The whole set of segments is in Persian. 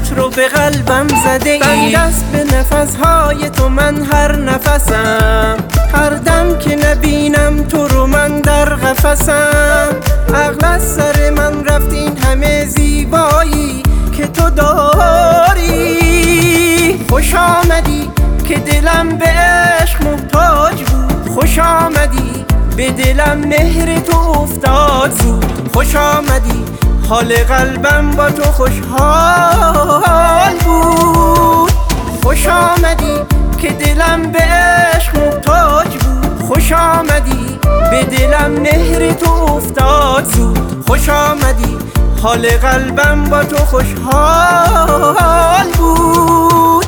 مهرت رو به قلبم زده ای. بندست به نفسهای تو من هر نفسم، هر دم که نبینم تو رو من در قفسم. عقل از سر من رفت این همه زیبایی که تو داری. خوش آمدی که دلم به عشق محتاج بود، خوش آمدی به دلم مهر تو افتاد زود. خوش آمدی حال قلبم با تو خوشحال بود. خوش آمدی که دلم به عشق محتاج بود، خوش آمدی به دلم مهر تو افتاد زود. خوش آمدی حال قلبم با تو خوشحال بود.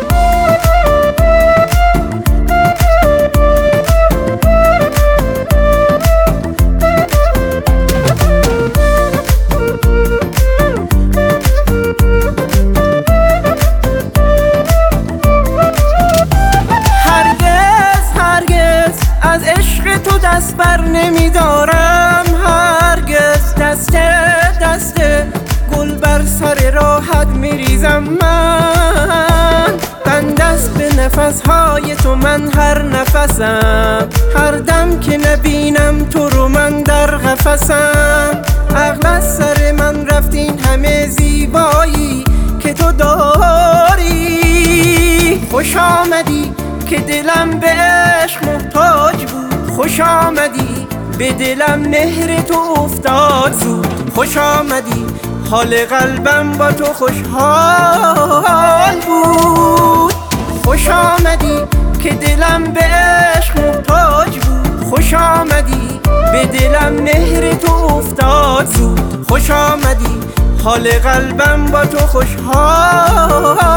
از عشق تو دست بر نمیدارم هرگز. دست گل بر سر راحت میریزم من. بندست به نفسهای تو من هر نفسم، هر دم که نبینم تو رو من در قفسم. عقل از سر من رفت این همه زیبایی که تو داری. خوش آمدی که دلم به عشق محتاج بود، خوش آمدی به دلم مهر تو افتاد زود. خوش آمدی حال قلبم با تو خوشحال بود. خوش آمدی که دلم به عشق محتاج بود، خوش آمدی به دلم مهر تو افتاد زود. خوش آمدی حال قلبم با تو خوشحال